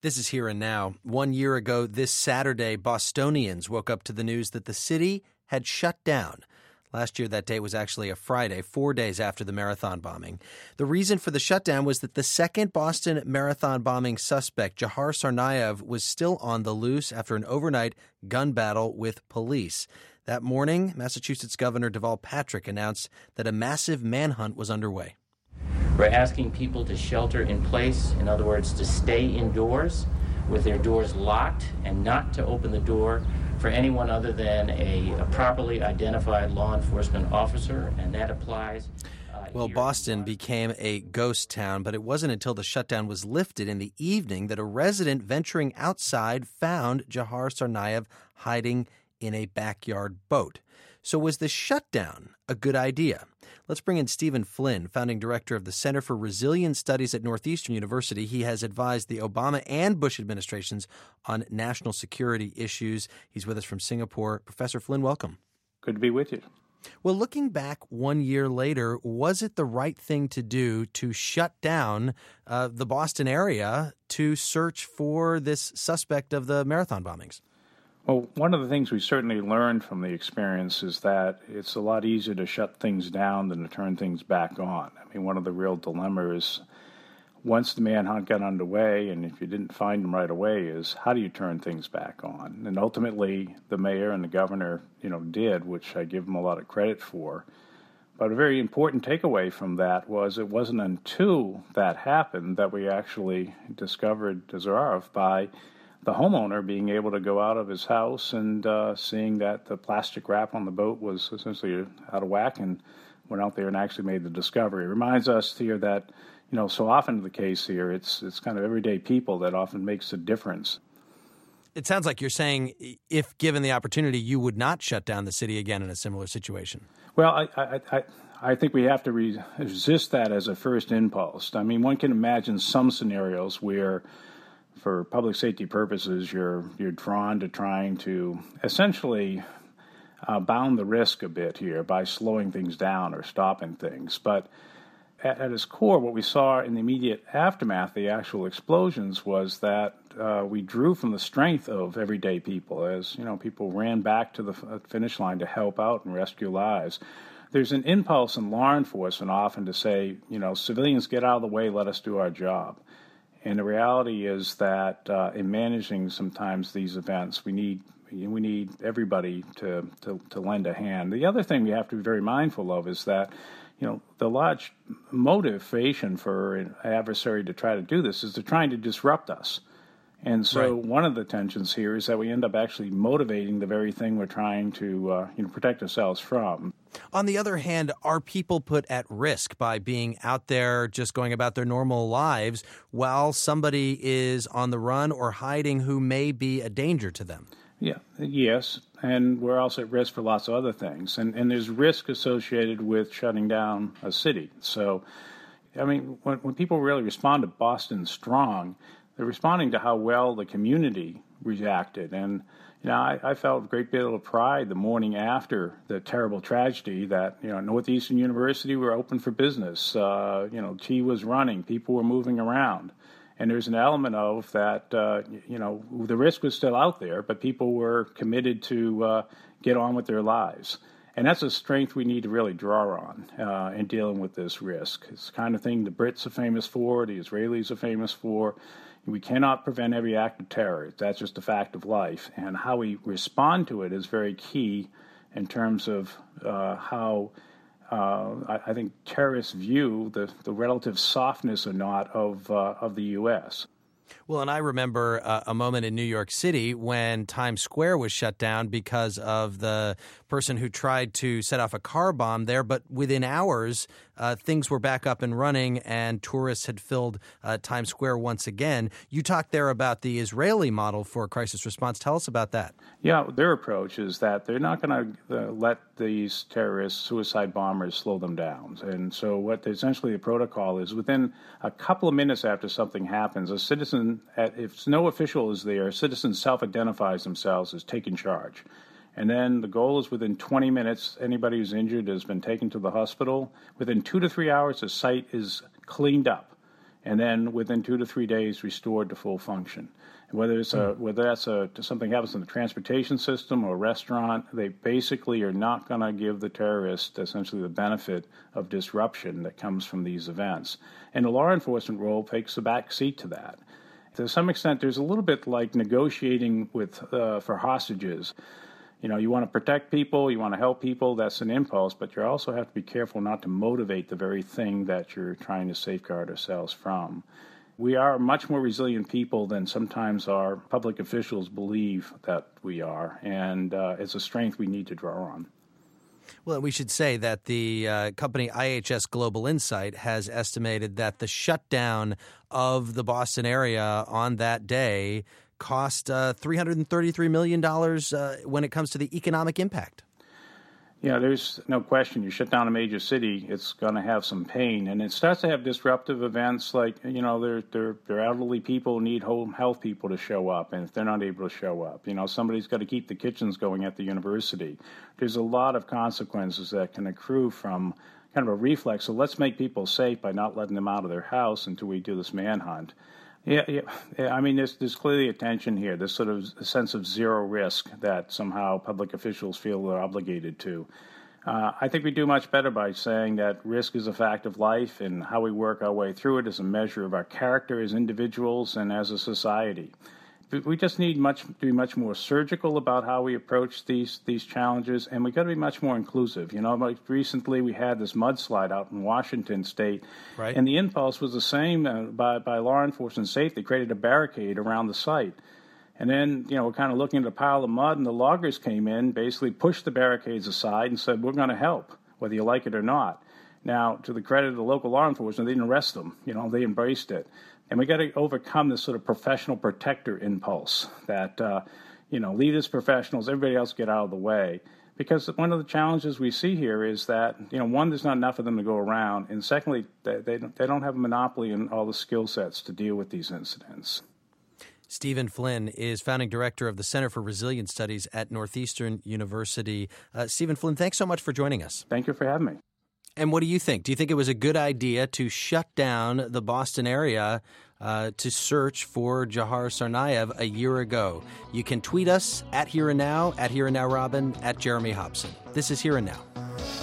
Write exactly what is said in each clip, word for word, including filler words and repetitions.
This is Here and Now. One year ago this Saturday, Bostonians woke up to the news that the city had shut down. Last year, that day was actually a Friday, four days after the marathon bombing. The reason for the shutdown was that the second Boston marathon bombing suspect, Dzhokhar Tsarnaev, was still on the loose after an overnight gun battle with police. That morning, Massachusetts Governor Deval Patrick announced that a massive manhunt was underway. We're asking people to shelter in place, in other words, to stay indoors with their doors locked and not to open the door for anyone other than a, a properly identified law enforcement officer, and that applies. Uh, well, Boston became a ghost town, but it wasn't until the shutdown was lifted in the evening that a resident venturing outside found Dzhokhar Tsarnaev hiding in a backyard boat. So was the shutdown a good idea? Let's bring in Stephen Flynn, founding director of the Center for Resilience Studies at Northeastern University. He has advised the Obama and Bush administrations on national security issues. He's with us from Singapore. Professor Flynn, welcome. Good to be with you. Well, looking back one year later, was it the right thing to do to shut down uh, the Boston area to search for this suspect of the marathon bombings? Well, one of the things we certainly learned from the experience is that it's a lot easier to shut things down than to turn things back on. I mean, one of the real dilemmas, once the manhunt got underway, and if you didn't find him right away, is how do you turn things back on? And ultimately, the mayor and the governor, you know, did, which I give them a lot of credit for. But a very important takeaway from that was it wasn't until that happened that we actually discovered Dzhokhar by the homeowner being able to go out of his house and uh, seeing that the plastic wrap on the boat was essentially out of whack, and went out there and actually made the discovery. It reminds us here that, you know, so often the case here, it's it's kind of everyday people that often makes a difference. It sounds like you're saying if given the opportunity, you would not shut down the city again in a similar situation. Well, I I, I, I think we have to re- resist that as a first impulse. I mean, one can imagine some scenarios where, for public safety purposes, you're you're drawn to trying to essentially uh, bound the risk a bit here by slowing things down or stopping things. But at, at its core, what we saw in the immediate aftermath, the actual explosions, was that uh, we drew from the strength of everyday people. As you know, people ran back to the finish line to help out and rescue lives. There's an impulse in law enforcement often to say, you know, civilians, get out of the way, let us do our job. And the reality is that uh, in managing sometimes these events, we need we need everybody to, to, to lend a hand. The other thing we have to be very mindful of is that, you know, the large motivation for an adversary to try to do this is they're trying to disrupt us. And so right. One of the tensions here is that we end up actually motivating the very thing we're trying to uh, you know, protect ourselves from. On the other hand, are people put at risk by being out there just going about their normal lives while somebody is on the run or hiding who may be a danger to them? Yeah, yes, and we're also at risk for lots of other things. And, and there's risk associated with shutting down a city. So, I mean, when, when people really respond to Boston Strong, they're responding to how well the community reacted. And, you know, I, I felt a great deal of pride the morning after the terrible tragedy that, you know, Northeastern University were open for business. Uh, you know, tea was running. People were moving around. And there's an element of that, uh, you know, the risk was still out there, but people were committed to uh, get on with their lives. And that's a strength we need to really draw on uh, in dealing with this risk. It's the kind of thing the Brits are famous for, the Israelis are famous for. We cannot prevent every act of terror. That's just a fact of life. And how we respond to it is very key in terms of uh, how uh, I, I think terrorists view the, the relative softness or not of uh, of the U S. Well, and I remember uh, a moment in New York City when Times Square was shut down because of the person who tried to set off a car bomb there. But within hours, uh, things were back up and running and tourists had filled uh, Times Square once again. You talked there about the Israeli model for crisis response. Tell us about that. Yeah, their approach is that they're not going to uh, let these terrorists, suicide bombers, slow them down. And so what essentially the protocol is, within a couple of minutes after something happens, a citizen, if no official is there, a citizen self-identifies themselves as taking charge. And then the goal is within twenty minutes, anybody who's injured has been taken to the hospital. Within two to three hours, the site is cleaned up. and then within two to three days restored to full function. And whether it's a, whether that's a, something happens in the transportation system or a restaurant, they basically are not going to give the terrorists essentially the benefit of disruption that comes from these events. And the law enforcement role takes a back seat to that. To some extent, there's a little bit like negotiating with uh, for hostages. You know, you want to protect people, you want to help people, that's an impulse, but you also have to be careful not to motivate the very thing that you're trying to safeguard ourselves from. We are much more resilient people than sometimes our public officials believe that we are, and uh, it's a strength we need to draw on. Well, we should say that the uh, company I H S Global Insight has estimated that the shutdown of the Boston area on that day cost uh, three hundred thirty-three million dollars uh, when it comes to the economic impact. Yeah, there's no question. You shut down a major city, it's going to have some pain. And it starts to have disruptive events like, you know, they're, they're, they're elderly people need home health people to show up. And if they're not able to show up, you know, somebody's got to keep the kitchens going at the university. There's a lot of consequences that can accrue from kind of a reflex. So let's make people safe by not letting them out of their house until we do this manhunt. Yeah, yeah, yeah. I mean, there's, there's clearly a tension here, this sort of sense of zero risk that somehow public officials feel they're obligated to. Uh, I think we do much better by saying that risk is a fact of life, and how we work our way through it is a measure of our character as individuals and as a society. We just need much to be much more surgical about how we approach these these challenges, and we've got to be much more inclusive. You know, like recently we had this mudslide out in Washington State, right. And the impulse was the same uh, by, by law enforcement safe. They created a barricade around the site. And then, you know, we're kind of looking at a pile of mud, and the loggers came in, basically pushed the barricades aside and said, we're going to help, whether you like it or not. Now, to the credit of the local law enforcement, they didn't arrest them. You know, they embraced it. And we got to overcome this sort of professional protector impulse that, uh, you know, lead as professionals, everybody else get out of the way. Because one of the challenges we see here is that, you know, one, there's not enough of them to go around. And secondly, they, they, don't, they don't have a monopoly in all the skill sets to deal with these incidents. Stephen Flynn is founding director of the Center for Resilient Studies at Northeastern University. Uh, Stephen Flynn, thanks so much for joining us. Thank you for having me. And what do you think? Do you think it was a good idea to shut down the Boston area uh, to search for Jahar Tsarnaev a year ago? You can tweet us at Here and Now, at Here and Now Robin, at Jeremy Hobson. This is Here and Now.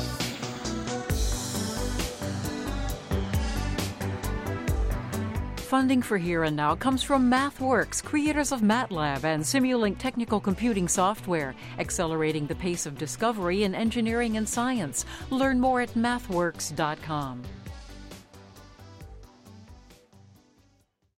Funding for Here and Now comes from MathWorks, creators of MATLAB and Simulink technical computing software, accelerating the pace of discovery in engineering and science. Learn more at mathworks dot com.